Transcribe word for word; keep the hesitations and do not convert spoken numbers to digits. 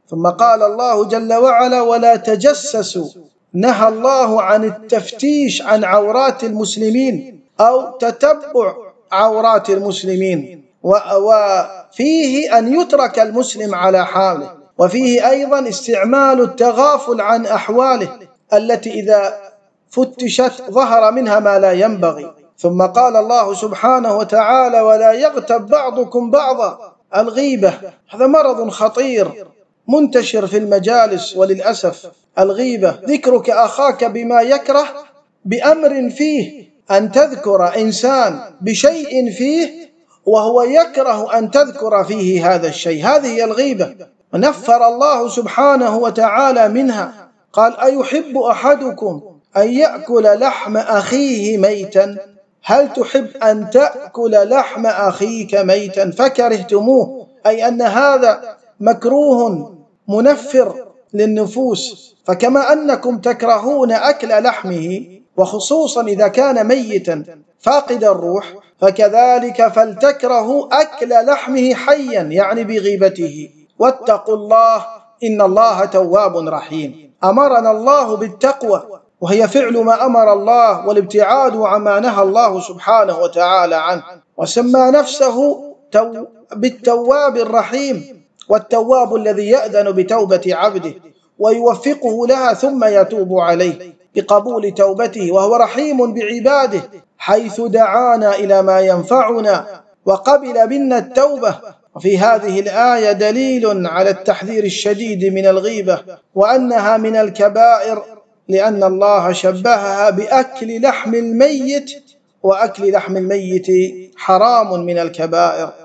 ثم قال الله جل وعلا: ولا تجسسوا. نهى الله عن التفتيش عن عورات المسلمين أو تتبع عورات المسلمين، وفيه أن يترك المسلم على حاله، وفيه أيضا استعمال التغافل عن أحواله التي إذا فتشت ظهر منها ما لا ينبغي. ثم قال الله سبحانه وتعالى: ولا يغتب بعضكم بعضا. الغيبة هذا مرض خطير منتشر في المجالس، وللأسف الغيبة ذكرك أخاك بما يكره بأمر فيه، أن تذكر إنسان بشيء فيه وهو يكره أن تذكر فيه هذا الشيء، هذه هي الغيبة. ونفر الله سبحانه وتعالى منها، قال: أيحب أحدكم أن يأكل لحم أخيه ميتا؟ هل تحب أن تأكل لحم أخيك ميتا فكرهتموه؟ أي أن هذا مكروه منفر للنفوس. فكما أنكم تكرهون أكل لحمه، وخصوصا إذا كان ميتا فاقد الروح، فكذلك فلتكرهوا أكل لحمه حيا، يعني بغيبته. واتقوا الله إن الله تواب رحيم. أمرنا الله بالتقوى، وهي فعل ما أمر الله والابتعاد عما نهى الله سبحانه وتعالى عنه، وسمى نفسه بالتواب الرحيم، والتواب الذي يأذن بتوبة عبده ويوفقه لها ثم يتوب عليه بقبول توبته، وهو رحيم بعباده حيث دعانا إلى ما ينفعنا وقبل منا التوبة. وفي هذه الآية دليل على التحذير الشديد من الغيبة، وأنها من الكبائر، لأن الله شبهها بأكل لحم الميت، وأكل لحم الميت حرام من الكبائر.